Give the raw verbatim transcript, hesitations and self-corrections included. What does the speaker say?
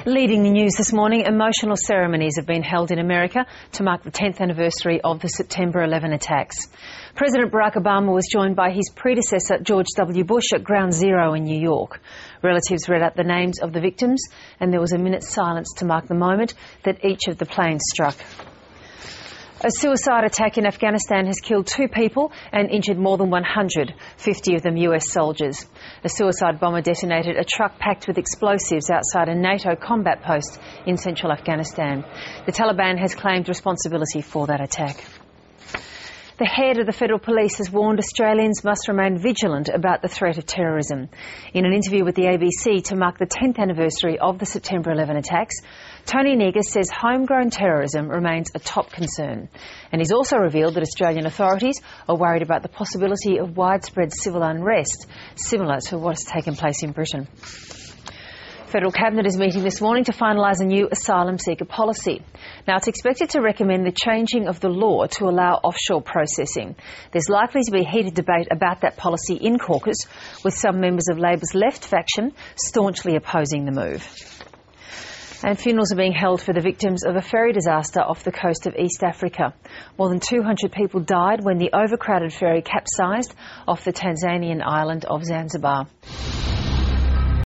Leading the news this morning, emotional ceremonies have been held in America to mark the tenth anniversary of the September eleven attacks. President Barack Obama was joined by his predecessor George W. Bush at Ground Zero in New York. Relatives read out the names of the victims and there was a minute's silence to mark the moment that each of the planes struck. A suicide attack in Afghanistan has killed two people and injured more than one hundred, fifty of them U S soldiers. A suicide bomber detonated a truck packed with explosives outside a NATO combat post in central Afghanistan. The Taliban has claimed responsibility for that attack. The head of the Federal Police has warned Australians must remain vigilant about the threat of terrorism. In an interview with the A B C to mark the tenth anniversary of the September eleven attacks, Tony Negus says homegrown terrorism remains a top concern. And he's also revealed that Australian authorities are worried about the possibility of widespread civil unrest, similar to what has taken place in Britain. Federal Cabinet is meeting this morning to finalise a new asylum seeker policy. Now, it's expected to recommend the changing of the law to allow offshore processing. There's likely to be heated debate about that policy in caucus, with some members of Labor's left faction staunchly opposing the move. And funerals are being held for the victims of a ferry disaster off the coast of East Africa. More than two hundred people died when the overcrowded ferry capsized off the Tanzanian island of Zanzibar.